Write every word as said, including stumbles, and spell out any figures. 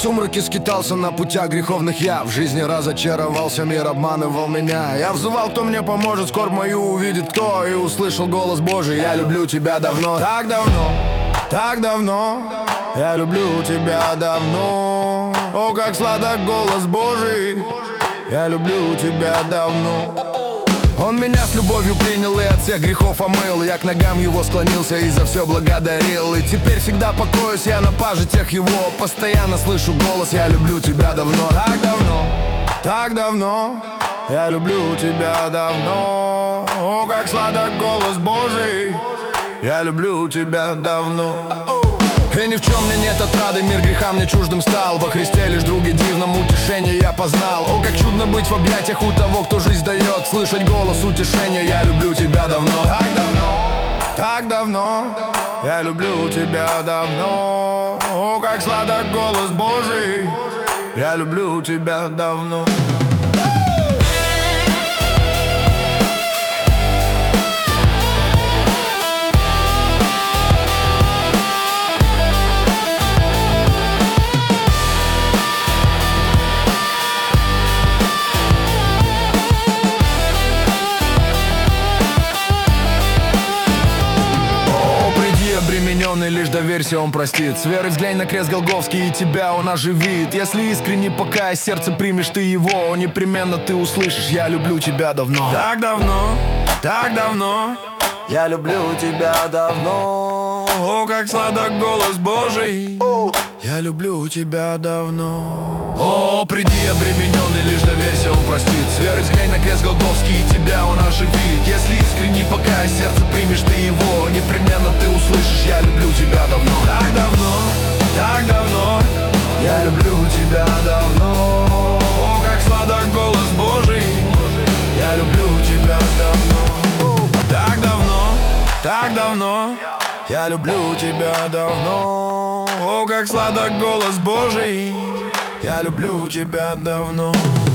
сумраке скитался на путях греховных я. В жизни разочаровался, мир обманывал меня. Я взывал, кто мне поможет, скорбь мою увидит кто. И услышал голос Божий: я люблю тебя давно. Так давно, так давно, я люблю тебя давно. О, как сладок голос Божий, я люблю тебя давно. Он меня с любовью принял и от всех грехов омыл. Я к ногам его склонился и за все благодарил. И теперь всегда покоюсь я на пажитях его. Постоянно слышу голос: я люблю тебя давно. Так давно, так давно, я люблю тебя давно. О, как сладок голос Божий, я люблю тебя давно. И ни в чем мне нет отрады, мир греха мне чуждым стал. Во Христе лишь друг и дивном утешение я познал. О, как чудно быть в объятиях у того, кто жизнь дает. Слышать голос утешения: я люблю тебя давно. Так давно, так давно, я люблю тебя давно. О, как сладок голос Божий, я люблю тебя давно. Обремененный, лишь доверься, он простит. С верой взглянь на крест Голгофский, и тебя он оживит. Если искренне покаясь, сердце примешь ты его, непременно ты услышишь: я люблю тебя давно. Так давно, так давно, я люблю тебя давно. О, как сладок голос Божий, я люблю тебя давно. О, приди обремененный, лишь доверься, он простит. С верой взглянь на крест Голгофский, и тебя он оживит. Если искренне покаясь, сердце примешь ты его, непременно ты услышишь: я люблю тебя давно. Так давно, так давно, я люблю тебя давно. О, как сладок голос Божий, я люблю тебя давно. Так давно, так давно, я люблю тебя давно. О, как сладок голос Божий, я люблю тебя давно.